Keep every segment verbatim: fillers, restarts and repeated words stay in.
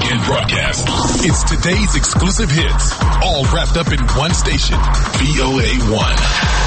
weekend broadcast. It's today's exclusive hits, all wrapped up in one station, V O A one.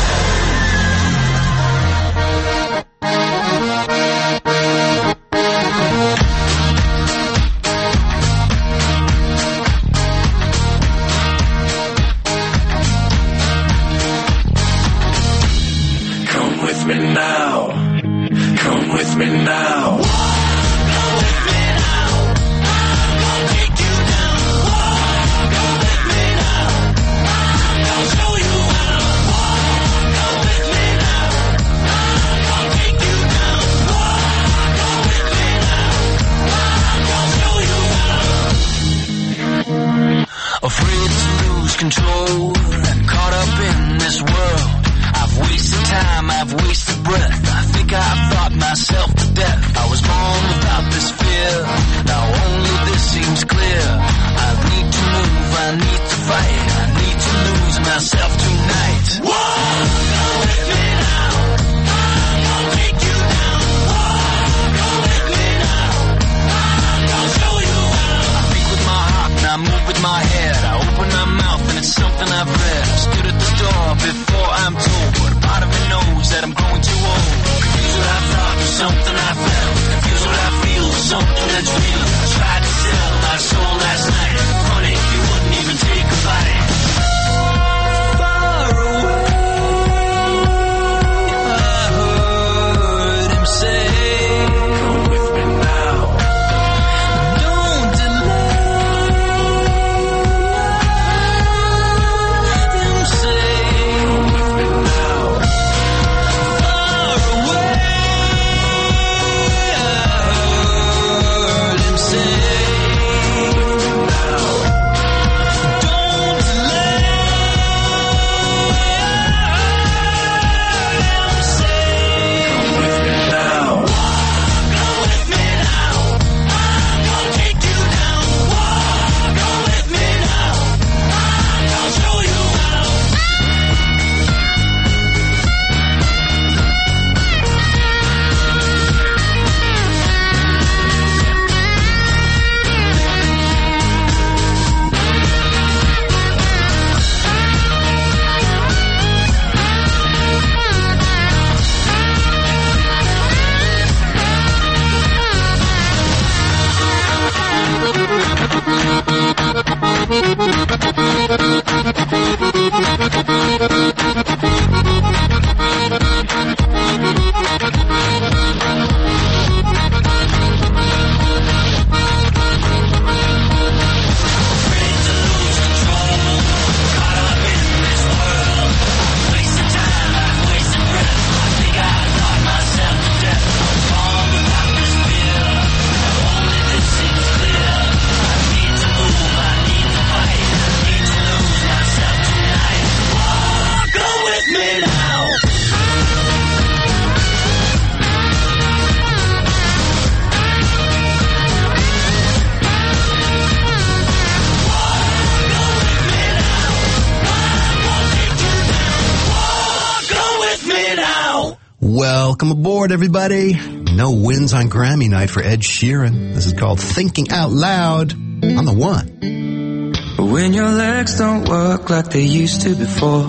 Welcome aboard, everybody. No wins on Grammy night for Ed Sheeran. This is called Thinking Out Loud on the One. When your legs don't work like they used to before,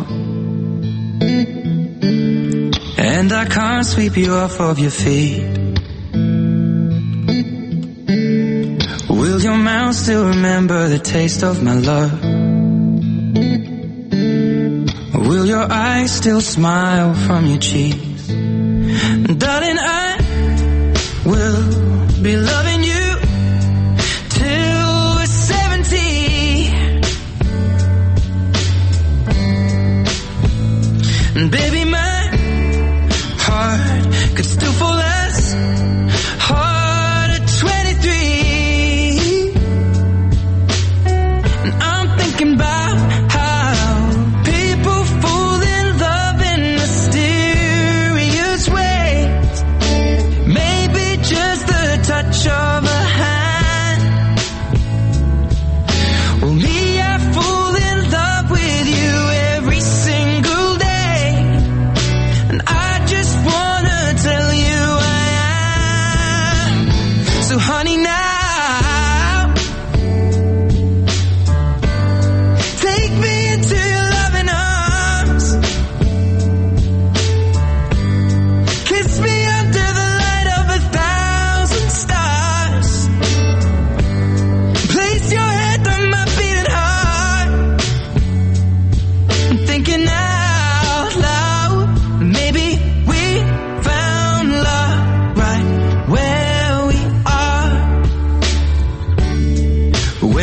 and I can't sweep you off of your feet, will your mouth still remember the taste of my love? Will your eyes still smile from your cheeks? Darling, I will be loving you till we're seventy. And baby, my heart could still fall as hard at twenty-three. And I'm thinking about how people fall in love in mysterious ways. Maybe just the touch of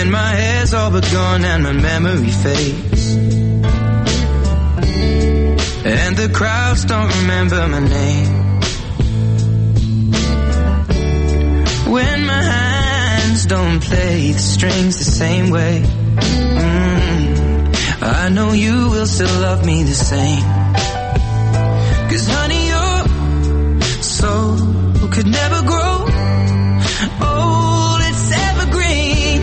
when my hair's all but gone and my memory fades, and the crowds don't remember my name, when my hands don't play the strings the same way. Mm, I know you will still love me the same, 'cause honey, your soul could never grow old, it's evergreen.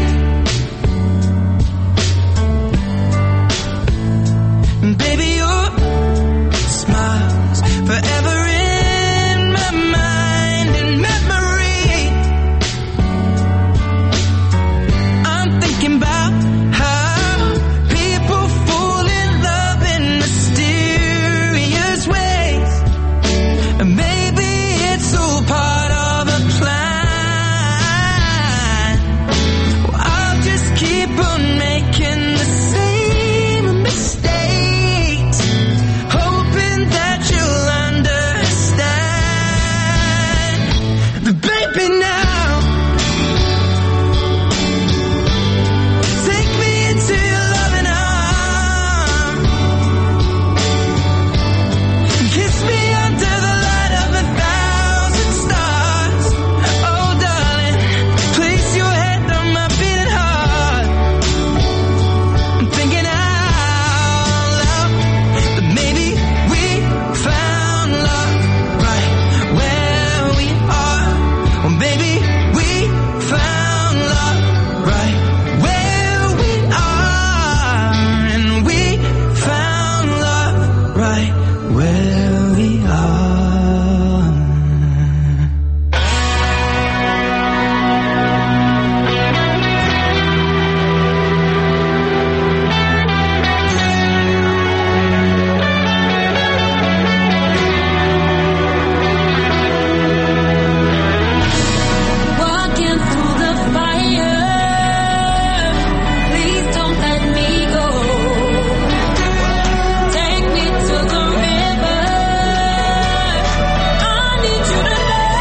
And baby, your smile's forever in my mind and memory. I'm thinking about how people fall in love in mysterious ways, and maybe it's all part of a plan. Well, I'll just keep on making the same mistakes, hoping that you'll understand. But baby, now take me into your loving arms, kiss me under the light of a thousand stars. Oh darling, place your head on my beating heart. I'm thinking out loud that maybe we found love right where we are. Well, maybe we found love right where we are, and we found love right where we are. Walking through the fire, please don't let me go. Take me to the river, I need you to know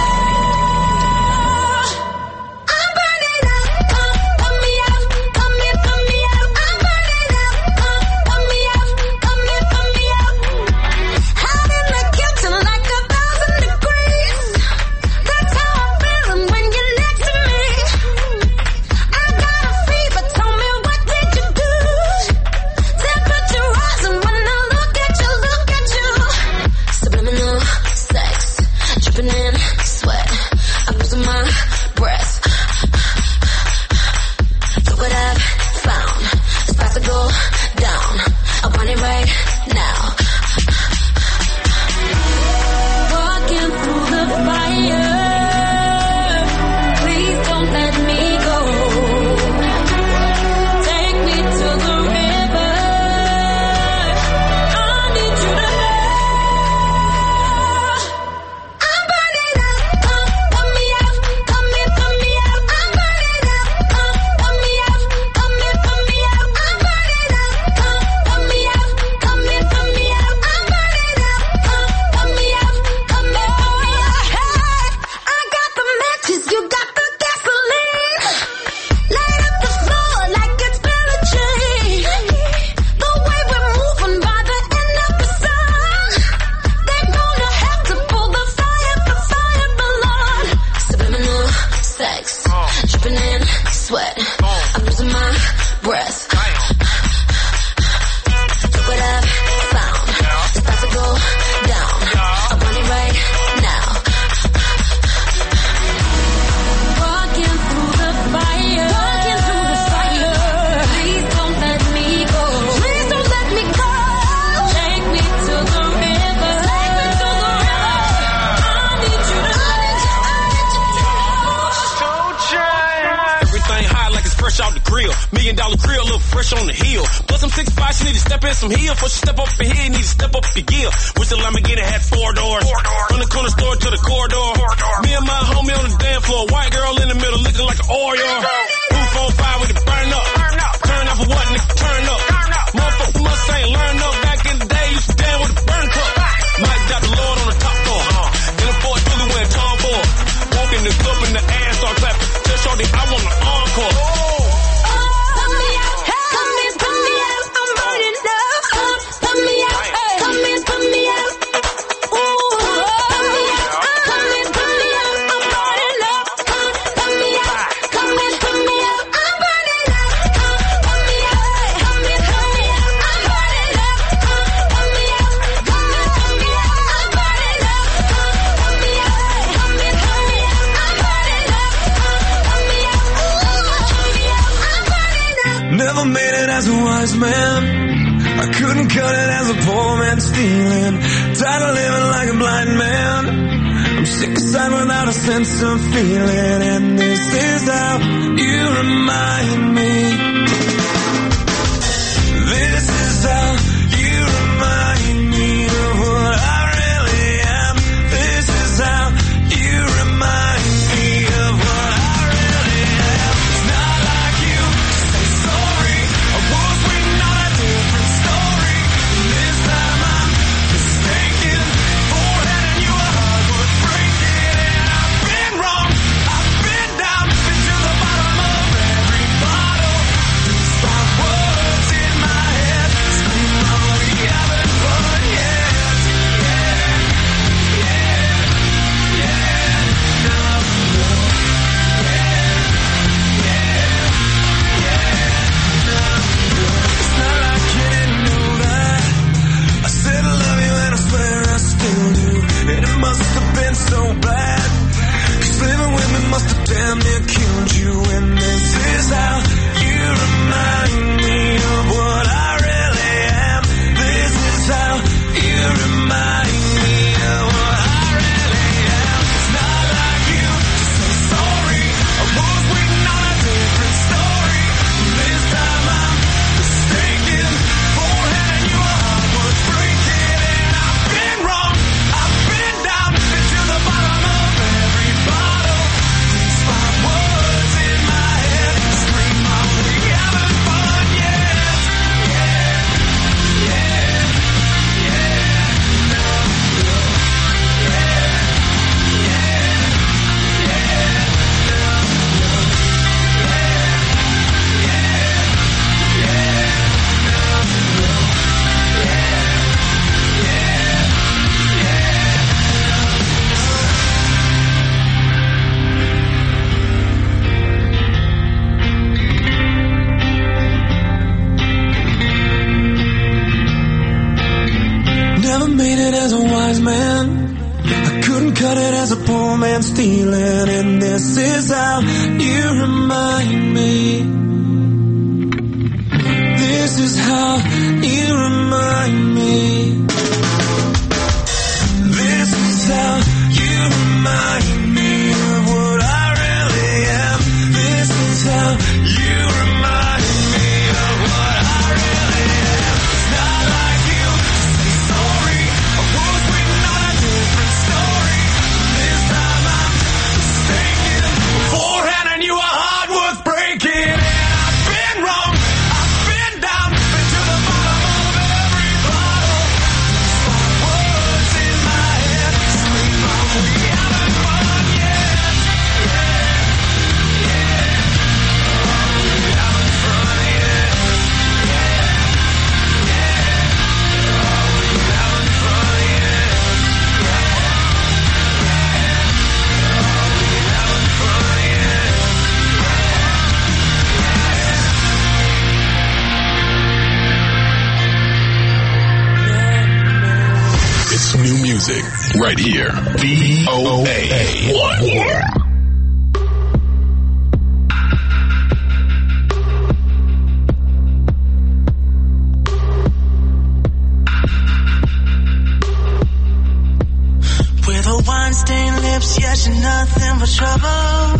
I'm burning up, come, come me out, come here, come me out. I'm burning up, come, come me out, come here, come me out. Out in the kitchen like a thousand degrees. That's how I'm feeling when you're next to me. I got a fever, tell me what did you do? Temperature rising when I look at you, look at you. Subliminal sex, dripping in sweat. I'm losing my breath. Look what I've found. It's about to go down. I want it right now. Walking through the fire, please don't let me go. Take me to the river, I need you to know I'm burning up, come, come me out, come here, come me out. I'm burning up, come, come me out, come here, come me out. I'm burning up, come, come me out, come here, come me out. I'm burning up, come, come me out, come here, come me out. Hey, I got the matches, you got the gasoline. Light up the floor like it's Billie Jean. The way we're moving by the end of the song, they're gonna have to pull the fire, the fire, the Lord. Subliminal sex, dripping in sweat. I'm losing my breath. Look what I've found. It's about to go down. I want it right now. Walking through the fire. Walking through the fire. Please don't let me go. Please don't let me go. Take me to the river. Take me to the river. I need you to know. Everything hot like it's fresh out the grill. Million dollar grill, look fresh on the hill. Plus I'm six five, she need to step in some heel. Before she step up in here, need to step up the gear. Wish the Lamborghini had four doors. From the corner store to the corridor. Me and my homie on the dance floor. White girl in the middle looking like an Oreo. Roof on fire with it burn up. Turn up for what, nigga, turn up. Motherfucker must ain't learn up. Back in the day, used to stand with a burn cup. Mike got the Lord on the top floor. In a Ford Philly wearing Tom Ford. Walking the cup in the ass, start clapping. Tell Shorty I want an encore. Never made it as a wise man. I couldn't cut it as a poor man stealing. Tired of living like a blind man. I'm sick aside without a sense of feeling. And this is how you remind me. This is how you remind me of what I really am. This is how you remind me of what I really am. It's not like you to say sorry. I was waiting on a different story. And this time I'm mistaken. Forehead and you a heart worth breaking. And I've been wrong. I've been down. Been to the bottom of every bottle. These five words in my head scream, oh, we haven't fun yet. Yeah, yeah, yeah, no, no, yeah, yeah, yeah, no, no. It's not like you didn't know that. I said I love you and I swear I still do. And it must have been so bad. Cause living with me must have damn near killed you. And this is how you remind me of what I really am. This is how you remind me of what I really am. It's not like you to say sorry. I was waiting on a different story. This time I'm mistaken. Forehead and you a heart worth breaking. And I've been wrong. I've been down. Been to the bottom of every bottle. These five words in my head scream, oh, we haven't fun yet. Yeah, yeah, yeah, no, no, yeah, yeah, yeah, no, no, yeah, yeah, yeah, no, no, Never made it as a wise man. I couldn't cut it as a poor man stealing. And this is how you remind me. This is how you remind me. This is how you remind me of what I really am. This is how you remind me of what I really am. It's not like you to say sorry. I was waiting on a different story. This time I'm mistaken. Forehand and you a heart worth breaking. And I've been wrong. I've been down. Been to the bottom of every bottle. These five words in my head scream, oh, we haven't fun yet. Yeah, yeah, oh, we haven't fun yet. Yeah, yeah, oh, we haven't fun yet. Yeah, yeah, oh, we haven't fun yet. It's new music right here. V O A one. With her wine-stained lips, yeah, she's nothing but trouble.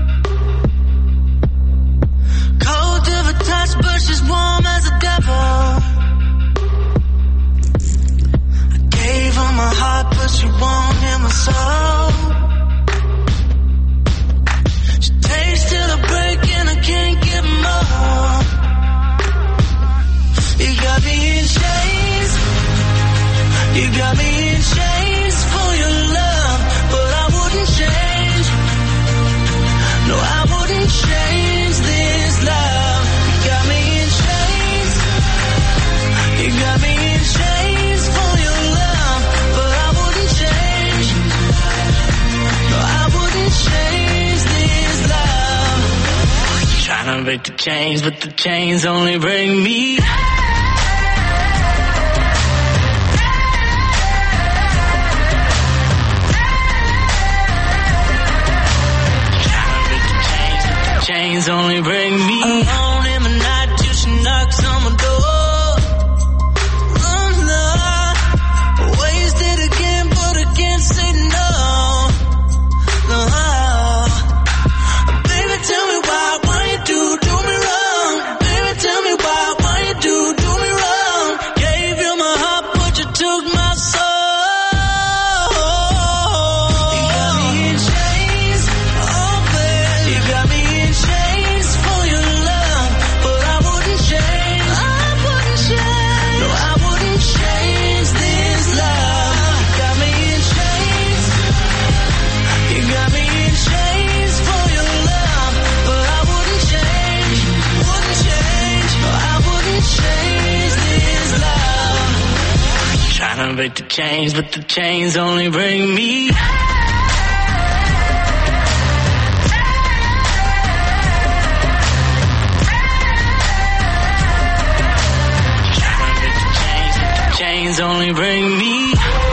Cold to the touch, but she's warm as a devil. I gave her my heart, but she won't hear my soul. She takes till the break and I can't get more. You got me in chains. You got me in chains for your love, but I wouldn't change. No, I wouldn't change this love. You got me in chains. You got me in chains for your love, but I wouldn't change. No, I wouldn't change this love. Trying to break the chains, but the chains only break me. Chains only bring me alone in the night till she break the chains, but the chains only bring me. Chains only bring me.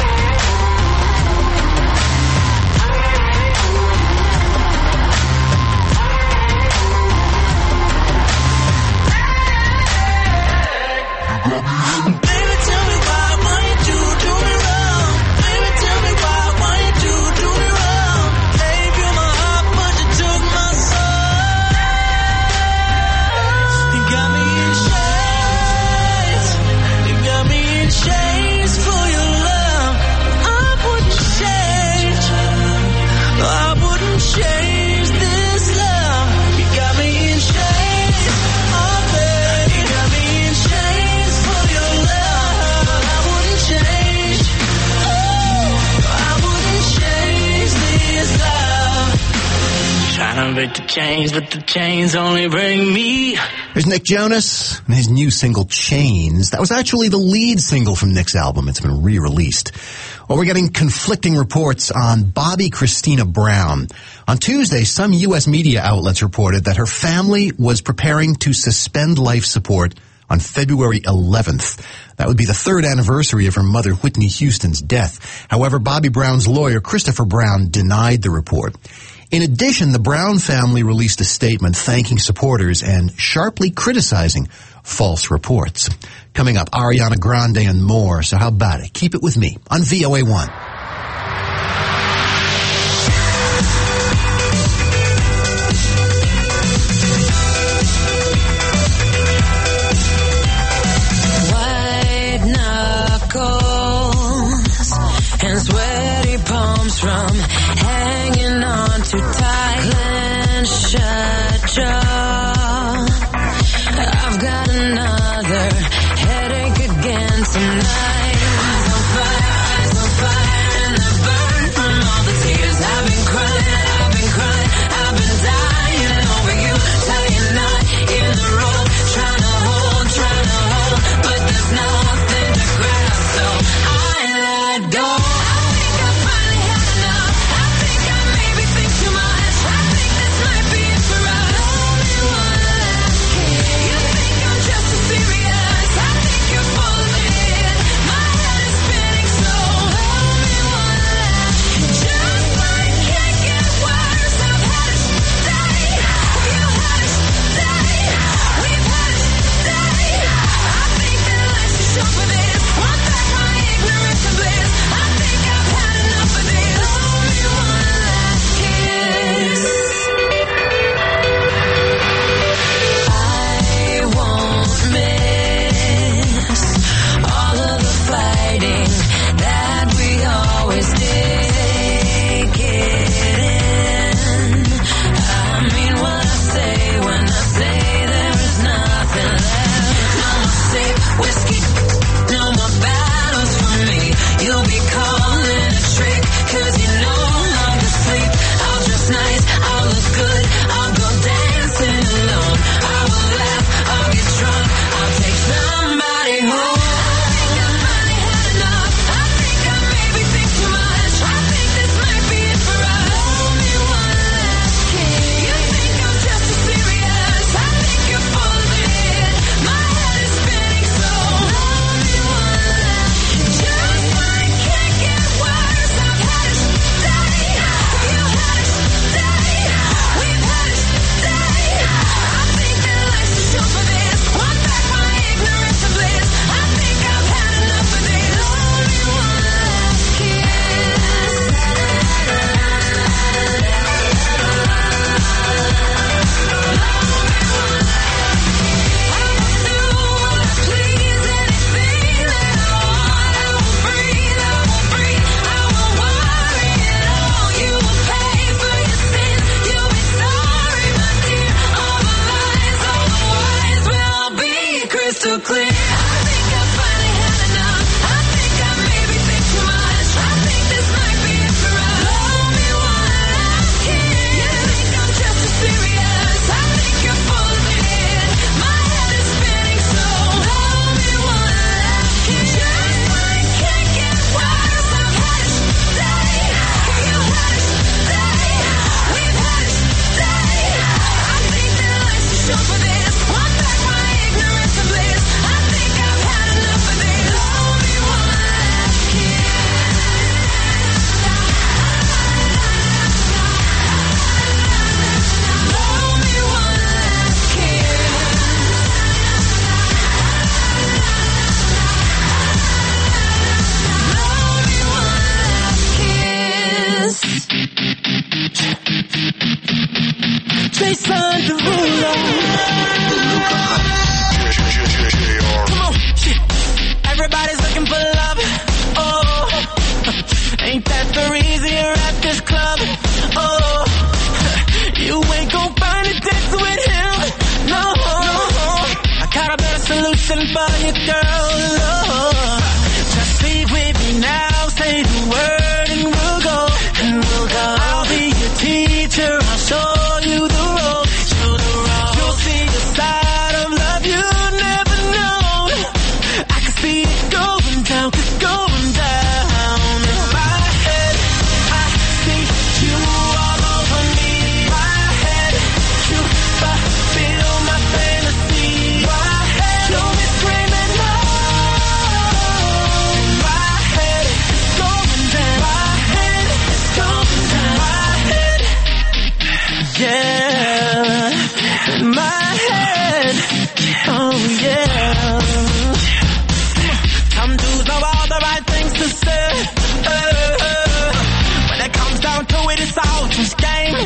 Baby, tell me why, why you do, do me wrong? Baby, tell me why, why you do, do me wrong? Gave you my heart, but you took my soul. You got me in chains. You got me in chains for your love. I wouldn't change. I wouldn't change this love. You got me in chains. Oh, baby, you got me in chains for your love. I wouldn't change. Oh, I wouldn't change this love. Trying to break the chains, but the chains only bring me. There's Nick Jonas and his new single, Chains. That was actually the lead single from Nick's album. It's been re-released. Well, we're getting conflicting reports on Bobbi Kristina Brown. On Tuesday, some U S media outlets reported that her family was preparing to suspend life support on February eleventh. That would be the third anniversary of her mother, Whitney Houston's death. However, Bobbi Brown's lawyer, Christopher Brown, denied the report. In addition, the Brown family released a statement thanking supporters and sharply criticizing false reports. Coming up, Ariana Grande and more. So how about it? Keep it with me on V O A one. White knuckles and sweaty palms from hanging on too tight. Clenched shut jaw. I've got another headache again tonight. Eyes on fire, eyes on fire, and I burn from all the tears. I've been crying, I've been crying, I've been dying over you. Tying knot in the rope, trying to hold, trying to hold, but there's nothing to grab, so I let go. I think I finally had enough. I think I maybe think too much. I think this might be it for us. rendezvous. Come on, shit. Everybody's looking for love. Oh, ain't that the reason you're at this club? Oh, you ain't gon' find a dance with him. No, I got a better solution for you, girl. Oh, just sleep with me now. Say the word and we'll go. And we'll go. I'll be your teacher. I'll show you the road. Show the road. You'll see the side of love you never known. I can see it going down, going down. In my head, I see you all over me. My head, you fulfill my fantasy. My head, you'll be screaming no. My head is going down. My head is going down. My head, yeah. In my head, oh yeah. Some dudes know all the right things to say. Uh, when it comes down to it, it's all just game.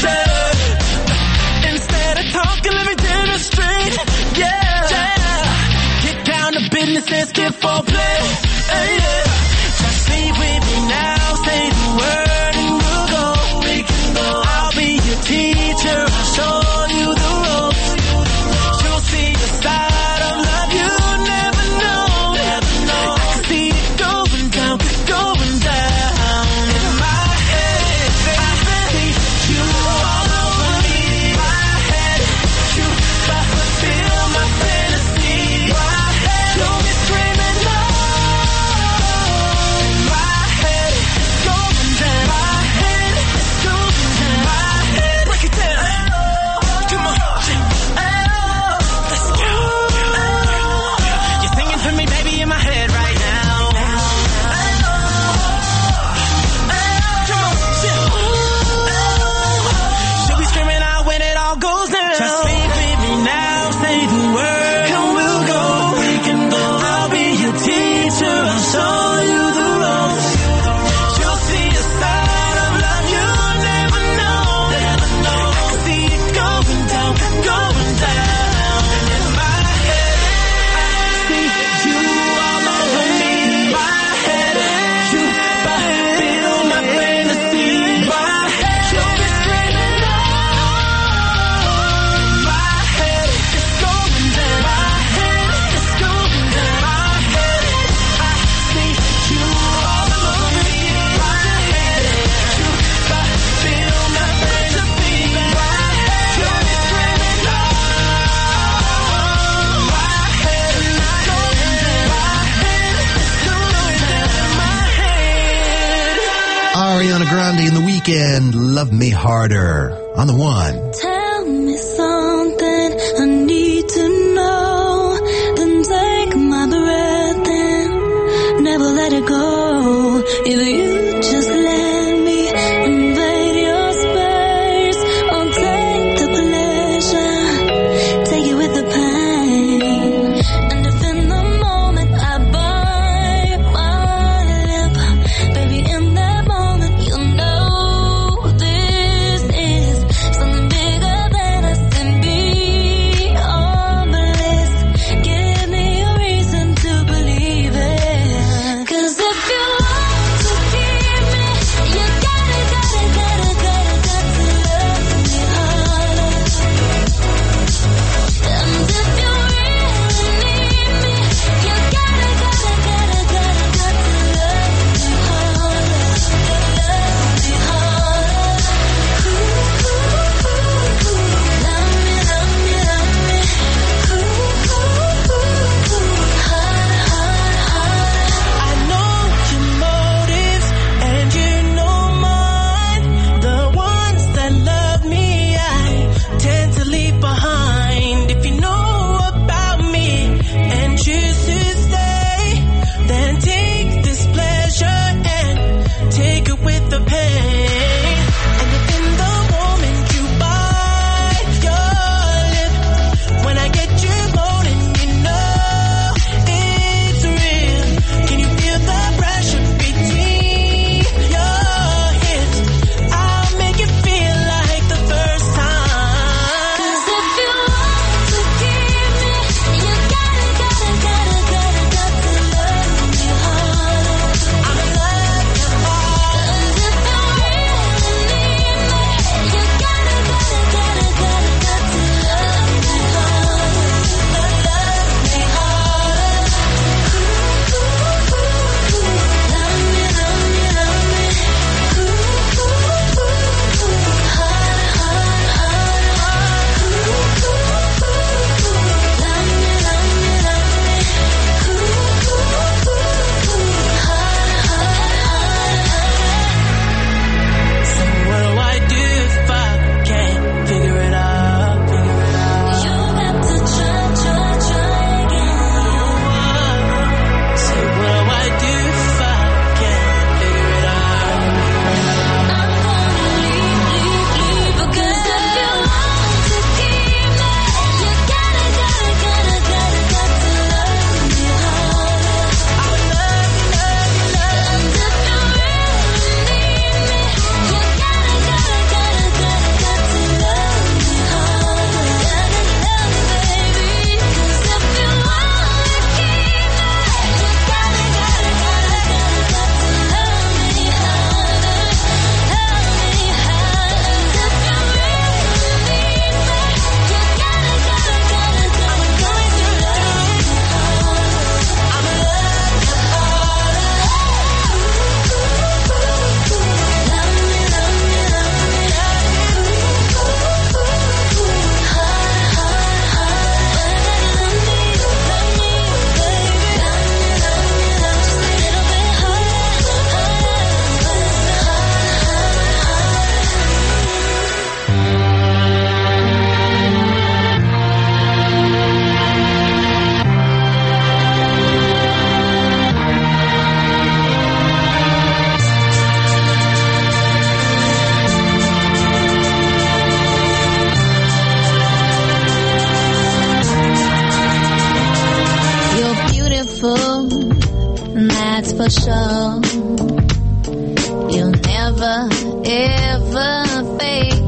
Yeah. Instead of talking, let me demonstrate. Yeah. yeah. Get down to business and skip for play. Uh, yeah. Just sleep with me now. Say the word and we'll go. We can go. I'll be your teacher. I'll show you the ropes. You'll see the side of love you never know. Never know. I can see it going down, going down. In my head, I see you all over me. My head, you fulfill my fantasy. My head, you'll be screaming no. My head is going down. My head is going down. My head, break it down. Come on, let's go. You're singing for me, baby, in my head right now. Come on, she'll be screaming out when it all goes down. Just sleep with me now, say the word, and we'll go. We can go. I'll be your teacher. I'll show you the ropes. You'll see a side of love you never know. Never know. I can see it going down, going down. In my head, I see you all over me. My head, you fulfill my fantasy. My head, you'll be screaming no. My head is going down. My head is going down. My head, I see you all over me. My head, you fulfill my fantasy. My head, you'll be screaming no. My head is going down. My head is going down. My head. Ariana Grande in The Weeknd, Love Me Harder. On the one. Tell me something I need to know. Then take my breath and never let it go. If you just let me invade your space, I'll take the pleasure, take it with the pain. And if in the moment I bite my lip, baby, in that moment you'll know this is something bigger sure. You'll never, ever fade.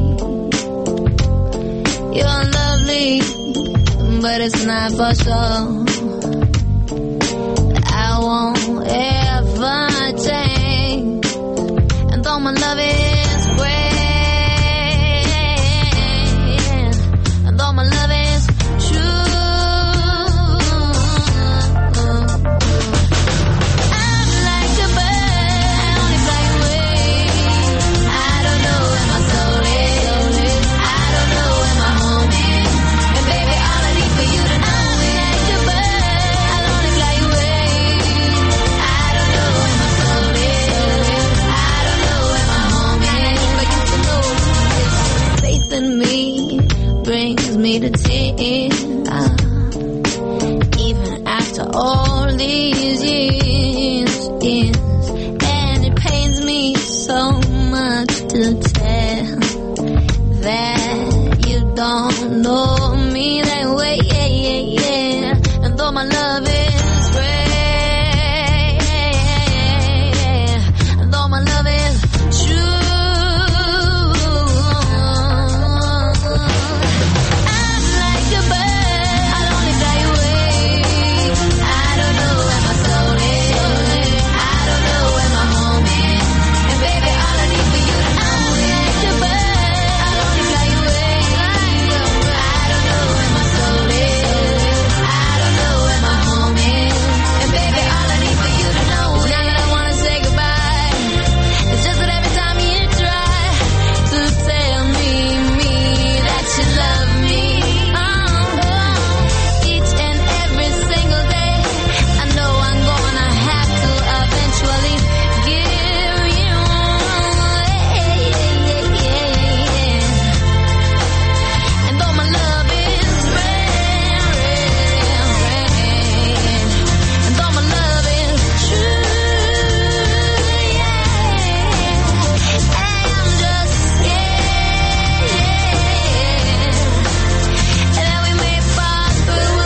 You're lovely, but it's not for sure. I won't ever change. And though my love is great, and though my love is true, I'm like a bird, I only fly away. I don't know where my soul is, I don't know where my home is. And baby, all I need for you to know is like a bird, I'll only fly away. I don't know where my soul is, I don't know where my home is. But you can know faith in me brings me to tears. Even after all these years, years, and it pains me so much to tell that you don't know me that way, yeah, yeah, yeah. And though my love is great, and though my love is true, I'm like a bird, I'll only fly away. I don't know where my soul is, I don't know where my home is. And baby, all I need for you to know is like a bird, I'll only fly away. I don't know where my soul is, I don't know where my home is. And baby, all I need for you to know is now that I wanna say goodbye. It's just that every time you try to tell me, me, that you love me, oh, each and every single day, I know I'm gonna have to eventually give you away. And though my love is rare, and though my love is true, yeah, I'm just scared that we may fall through.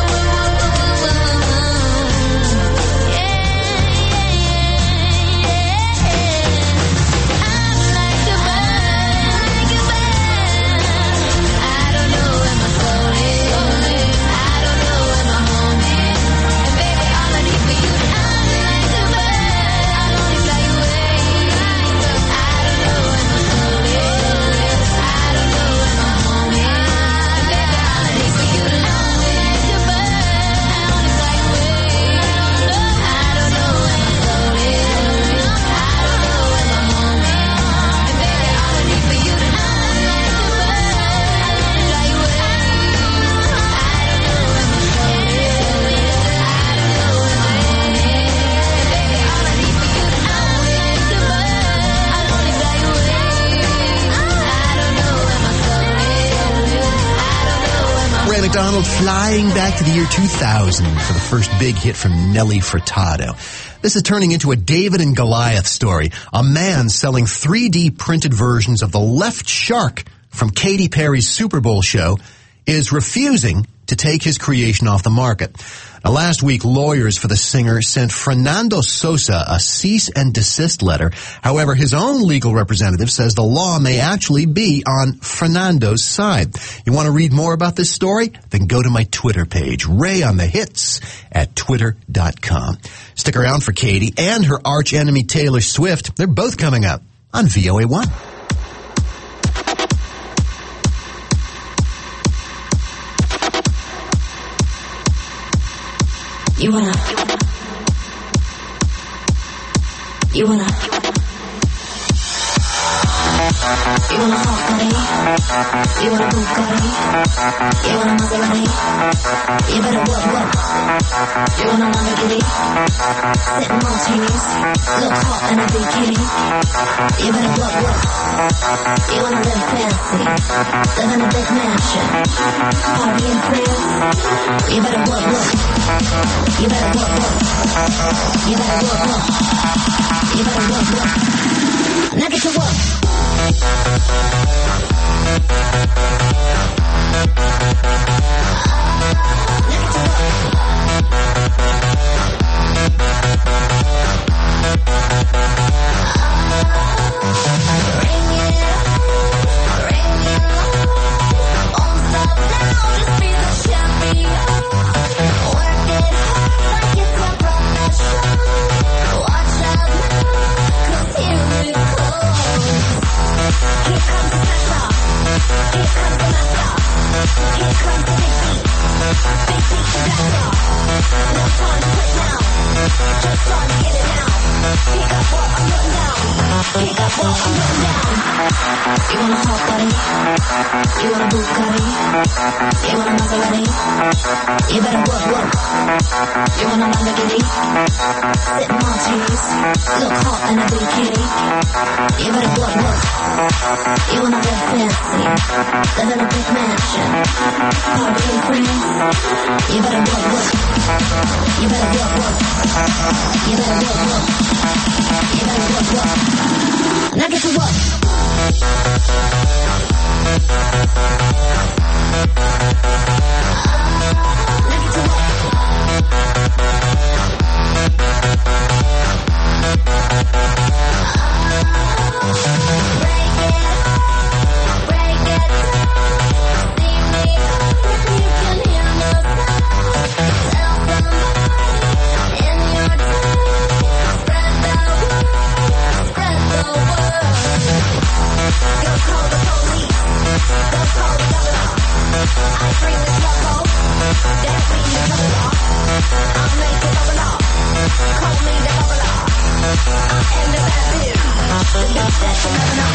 I'm like a bird, like a bird. I don't know where my soul is, I don't know where my home is. And baby, all I need for you to know is like a bird, I'll only fly away. I don't know where my soul is, I don't know where my home is. And baby, all I need for you to know is like a bird, I'll only fly away. I don't know where my soul is, I don't know where my home is. And baby, all I need for you to know is like a bird, I'll only fly away. I don't know where my soul is, I don't know where my home is. And baby, all I need for you to know is like a bird, I'll only fly away. I don't know where my soul is, I don't know where my Ray McDonald flying back to the year two thousand for the first big hit from Nelly Furtado. This is turning into a David and Goliath story. A man selling three D printed versions of the left shark from Katy Perry's Super Bowl show is refusing to take his creation off the market. Now, last week, lawyers for the singer sent Fernando Sosa a cease and desist letter. However, his own legal representative says the law may actually be on Fernando's side. You want to read more about this story? Then go to my Twitter page, Ray on the Hits at twitter dot com. Stick around for Katie and her arch enemy Taylor Swift. They're both coming up on V O A one. You wanna, you wanna, you wanna fuck buddy, you wanna Bugatti, you wanna Maserati, you better work, work, you wanna Lamborghini, sip martinis, look hot in a bikini, you better work, work, you wanna live fancy, live in a big mansion, party in France, you better work, work. You better work, work. You better work, work. You better work, work. Now get to work. Now get to work. Big beat, that's all. No time to quit now. Just trying to get it now. Pick up what I'm putting down. Pick up what I'm putting down. You want a hot body? You want a Bugatti? You want a Maserati? You better work, work. You want a Lamborghini? Sip martinis. Look hot in a bikini. You better work, work. You wanna live fancy. Live in a big mansion. Party in France. You better work, work. You better work, work. You better work, work. You better work, work. Now get to work. Now get to work. Break it up, break it down. See me up, you can hear my sound. Tell somebody in your town. Spread the word, spread the word. Go call the police, go call the governor. I bring the trouble, that means the governor. I'll make it governor, call me the governor. I am the bad bitch, the bitch that's the governor.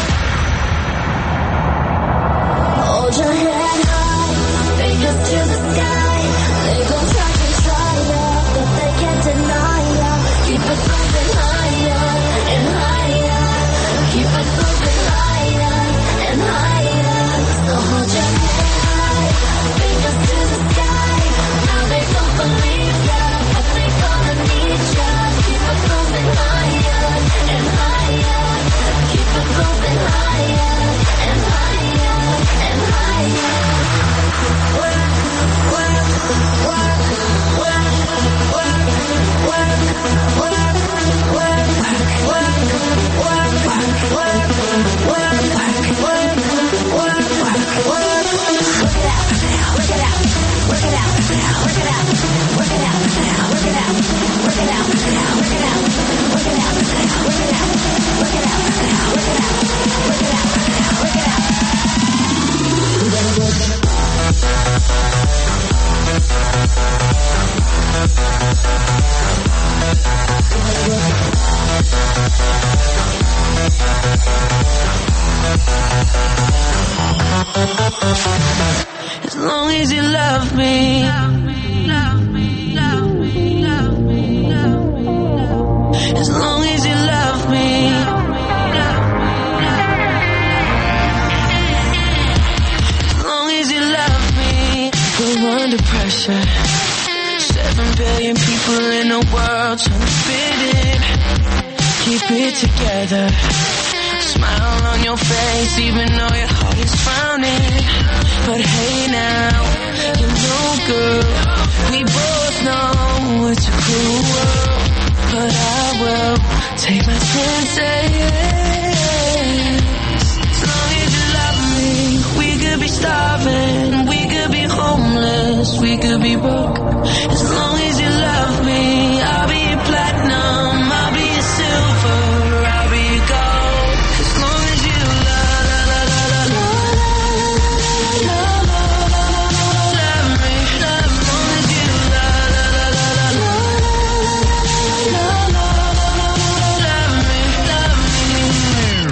Hold your head high, fingers to the sky. They gon' try to try ya, but they can't deny ya. Keep it moving higher and higher. Keep it moving higher and higher. So hold your head high, fingers to the sky. Now they don't believe ya, but they gonna need ya. Keep it moving higher and higher. Keep it moving higher and higher and higher. Work, work, work, work, work, work, work, work, work, work, work, work, work, work, work. Work it out, work it out, work it out, work it out, work it out, work it out, work it out, work it out, work it out, work it out, work it out, work it out, work it out, work it out. You better work it. As long as you love me, love me, love me, love me, love me, love me. As long as you love me, love me, love me. As long as you love me, we're under pressure. Seven billion people in the world trying to fit in. Keep it together. Smile on your face even though your heart is frowning. But hey now, you know girl, we both know it's a cruel world. But I will take my chances. As long as you love me, we could be starving, we could be homeless, we could be broke. As long as you love me, I'll be your platinum, I'll be your silver, I'll be your gold. As long as you love, love, love, love, love, love, love, love me, love. As long as you love, love, love, love, love, love, love me, love me.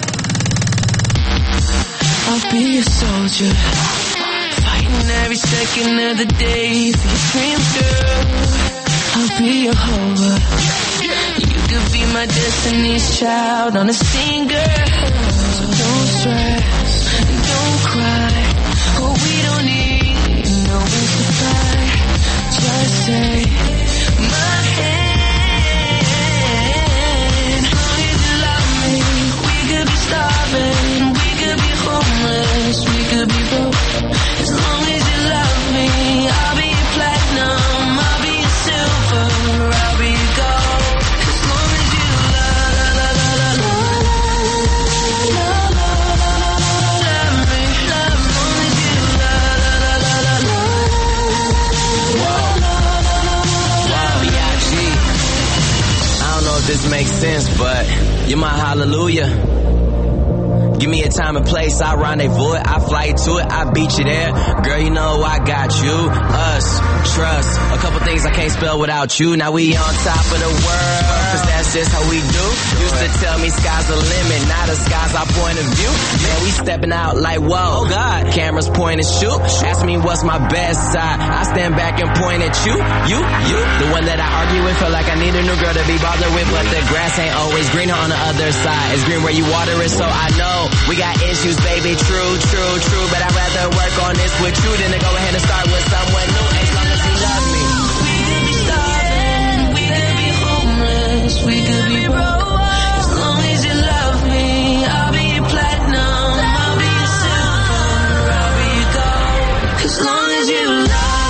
I'll be your soldier, fighting every second of the day for your dreams, girl. I'll be your hover. You could be my destiny's child on a singer. So don't stress and don't cry. Oh, we don't need no wings to fly. Just take my hand. As long as you love me, we could be starving, we could be homeless, we could be broke. As long as you love me, I'll be your platinum, I'll be your silver, I'll be your gold. As long as you love, love, love, love, love, love, love, love me, love. As long as you love, love, love, love, love, love, B I G. I don't know if this makes sense, but you're my hallelujah. Give me a time and place, I rendezvous it, I fly to it, I beat you there. Girl, you know I got you, us. trust. A couple things I can't spell without you. Now we on top of the world, cause that's just how we do. Used to tell me sky's the limit, now the sky's our point of view. Man, we stepping out like whoa. Oh God, cameras point and shoot. Ask me what's my best side. I stand back and point at you, you, you. The one that I argue with, feel like I need a new girl to be bothered with, but the grass ain't always greener on the other side. It's green where you water it, so I know we got issues, baby. True, true, true, but I'd rather work on this with you than to go ahead and start with someone new. As long as you love me. We could be starving, we could be homeless, we could be broke. As long as you love me, I'll be your platinum, I'll be your silver, I'll be your gold. As long as you love me.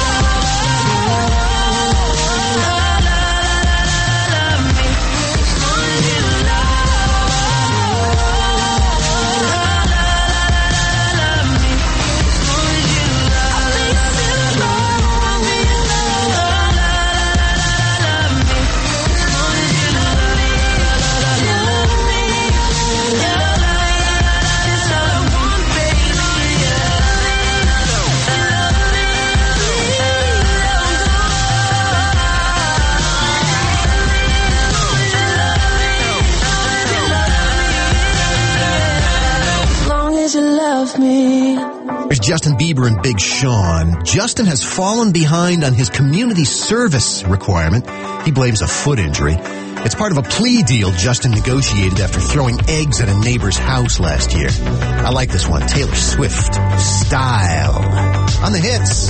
There's Justin Bieber and Big Sean. Justin has fallen behind on his community service requirement. He blames a foot injury. It's part of a plea deal Justin negotiated after throwing eggs at a neighbor's house last year. I like this one. Taylor Swift. Style. On the hits.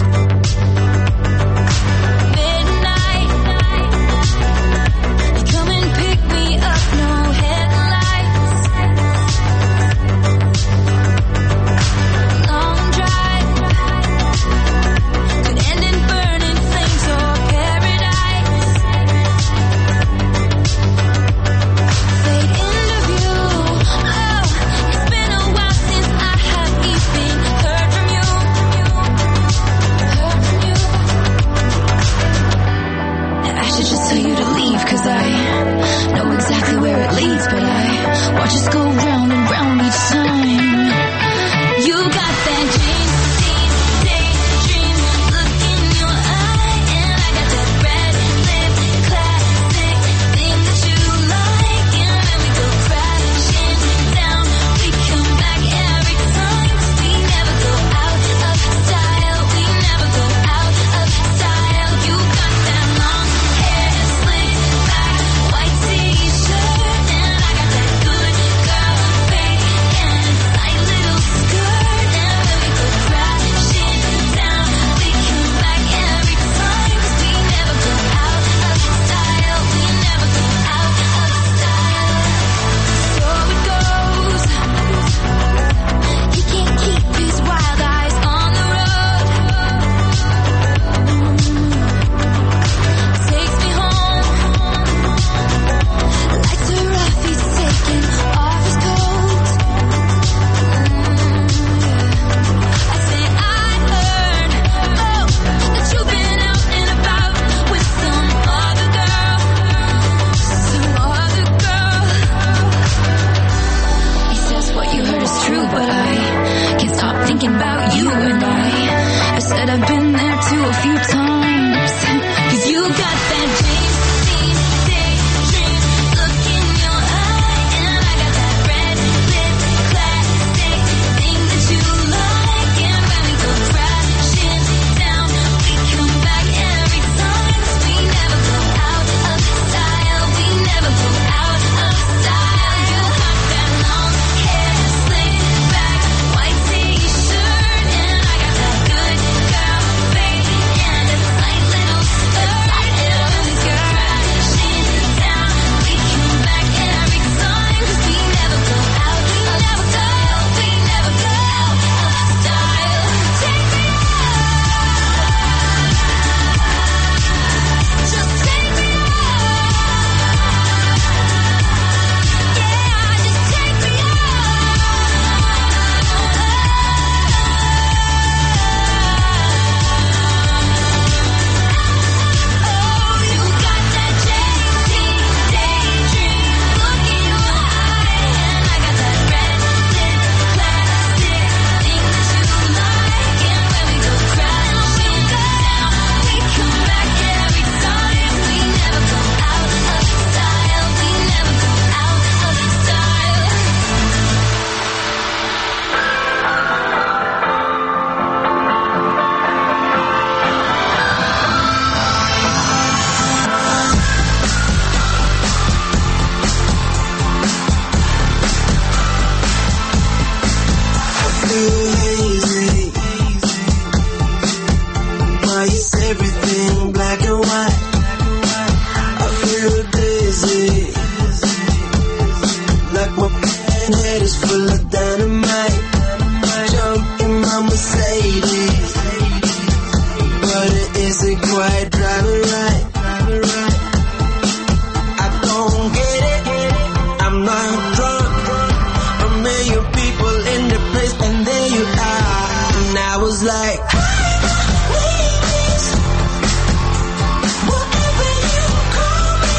Good girl, baby, and but it isn't quite driving right. I don't get it, I'm not drunk. A million people in the place, and there you are. And I was like, please, whatever you call me.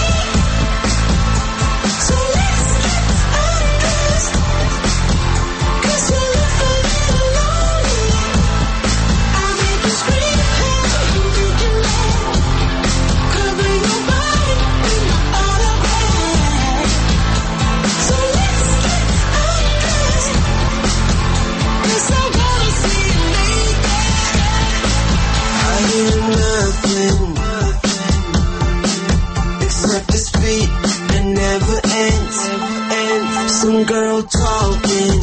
So let's get undressed, 'cause you look a little lonely. I'll make you scream, hey, you can laugh. Cover your body with my autograph. So let's get undressed, 'cause I wanna see you naked. I hear nothing except this beat that never ends. And some girl talking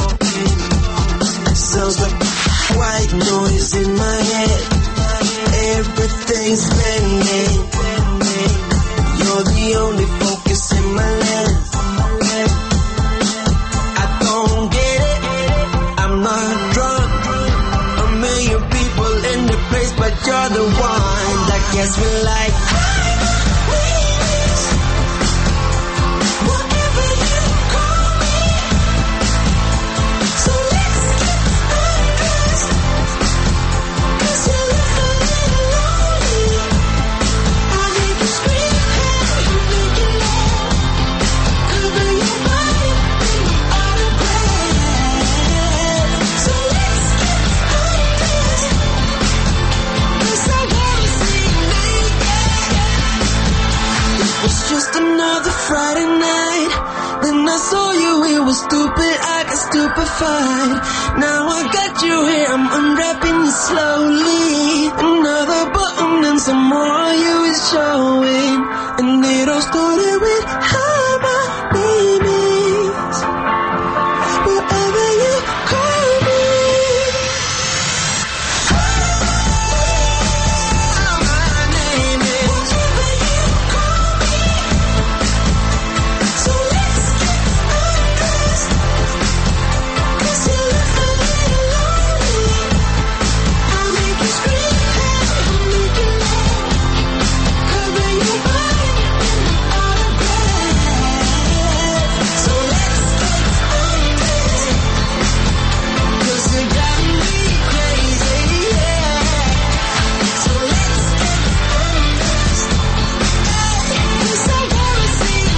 sounds like white noise in my head. Everything's blending. You're the only focus in my lens. I don't get it, I'm not drunk. A million people in the place, but you're the one that gets me like, please, whatever you call me. So let's get undressed, 'cause you look a little lonely. I'll make you scream, hey, you make it laugh. Cover your body with my autograph. So let's get undressed, 'cause I wanna see you naked. It was just another Friday night. Then I saw you, it was stupid, I got stupefied. Now I got you here, I'm unwrapping you slowly. Another button and some more of you is showing. And it all started with hi, my name is whatever you call me. My name is whatever you call me. So let's get undressed, 'cause you look a little lonely. I'll make you scream, hey, I'll make you laugh. Cover your body with my autograph. So let's get undressed, 'cause you got me crazy, yeah. So let's get undressed, 'cause I wanna see you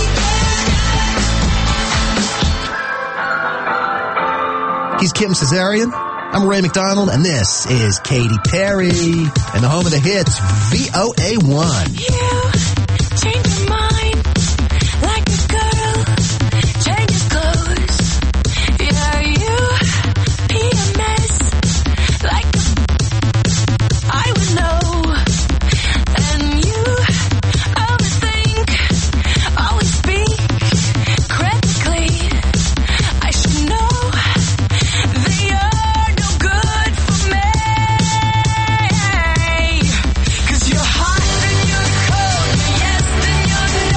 naked. He's Kim Cesarian. I'm Ray McDonald, and this is Katy Perry, and the home of the hits, V O A one. You change your mind like a girl changes clothes. Yeah, you be a mess like I would know. And you always think, always speak critically. I should know that you're no good for me. 'Cause you're hot and you're cold, you're yes and you're no.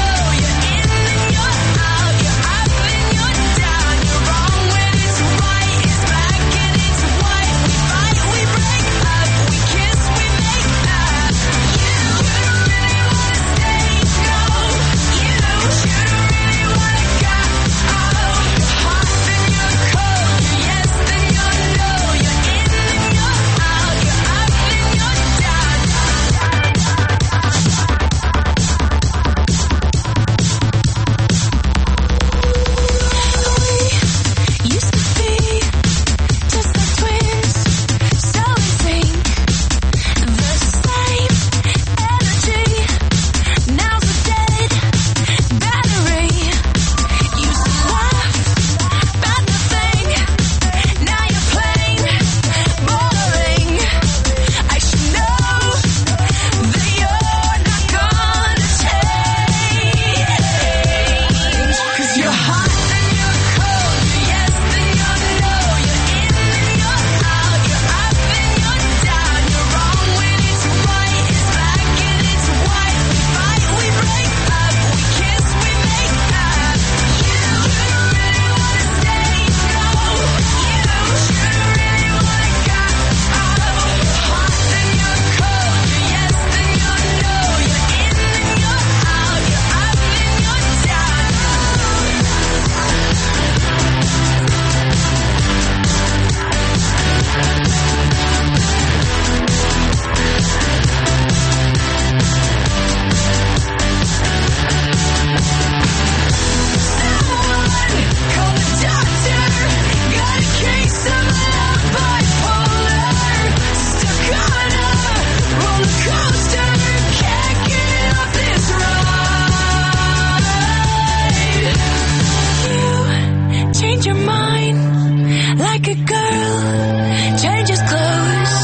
pretty girl changes clothes.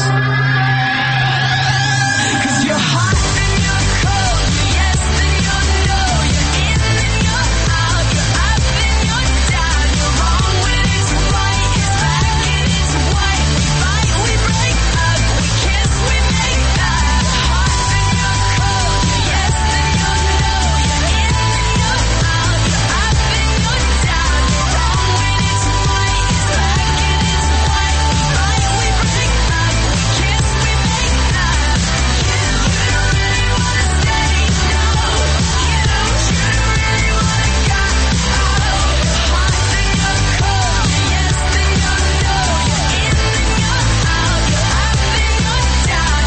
'Cause you're hot and you're cold, you're yes and you're no, you're in and you're out, you're up and you're down, you're wrong when it's right, it's black and it's white, we fight, we break up, we kiss, we make up. Hot and you're cold, you're yes and you're no, you're in and you're out, you're up and you're down, you're wrong when it's right, it's black and it's white, we fight, we break up, we kiss, we make up. You don't really wanna stay, no, you don't really wanna go. Hot and you're cold, you're yes and you're no, you're in and you're out, you're up and you're down,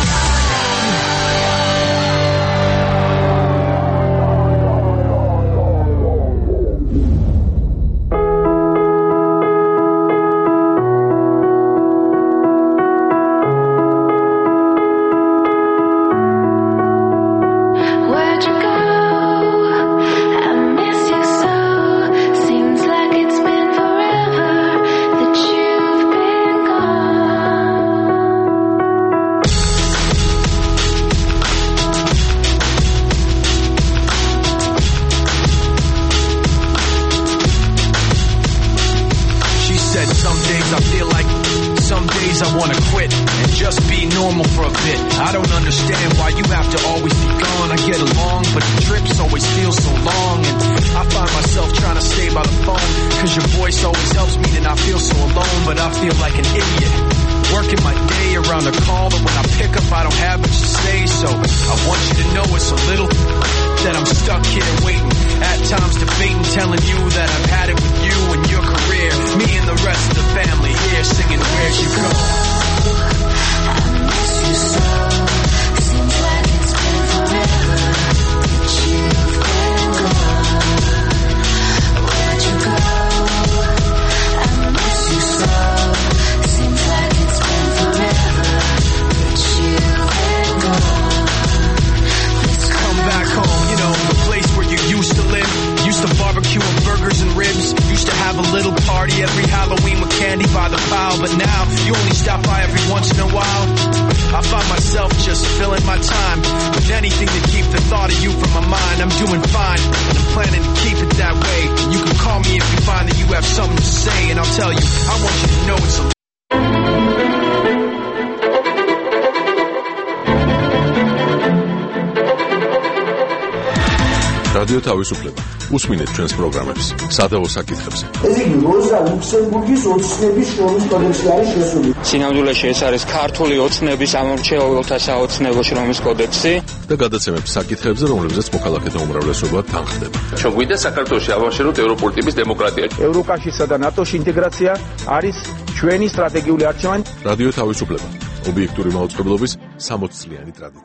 Where'd you go? I miss you so. Seems like it's been forever that you've been gone. She said some days I feel like, some days I wanna quit and just be normal for a bit. I don't understand why you have to always be gone. I get along, but the trips always feel so long. And I find myself trying to stay by the phone, cause your voice always helps me to not feel so alone. But I feel like an idiot, working my day around a call that when I pick up I don't have much to say. So I want you to know it's a little that I'm stuck here waiting, at times debating, telling you that I've had it with you and your career. Me and the rest of the family here singing Where'd You Go? I miss you so. Seems like it's been forever that you've been gone. Where'd you go? I miss you so. Seems like it's been forever that you've been gone. Please Come back home, you know, the place where you used to live. Used to barbecue and burgers and ribs. Used to have a little party every Halloween with candy by the pile. But now you only stop by every once in a while. I find myself just filling my time with anything to keep the thought of you from my mind. I'm doing fine, and I'm planning to keep it that way. You can call me if you find that you have something to say, and I'll tell you, I want you to know it's a რადიო თავისუფლება. უსმინეთ ჩვენს პროგრამებს. სადავო საკითხებზე. ეს იგი როზა ლუქსემბურგის ოცნების შრომის კოდექსში არის შესული. სინამდვილეში ეს არის ქართული ოცნების ამორჩეულთა საოცნებო შრომის კოდექსი და გადაცემებს საკითხებზე, რომლებზეც მოქალაქეთა უმრავლესობა თანხდება. ჩვენ გვინდა საქართველოში ავაშენოთ ევროპული ტიპის დემოკრატია. ევროკავშირსა და ნატოში ინტეგრაცია არის ჩვენი სტრატეგიული არჩევანი. რადიო თავისუფლება. ობიექტური მაუწყებლობის სამოცწლიანი ტრადიცია.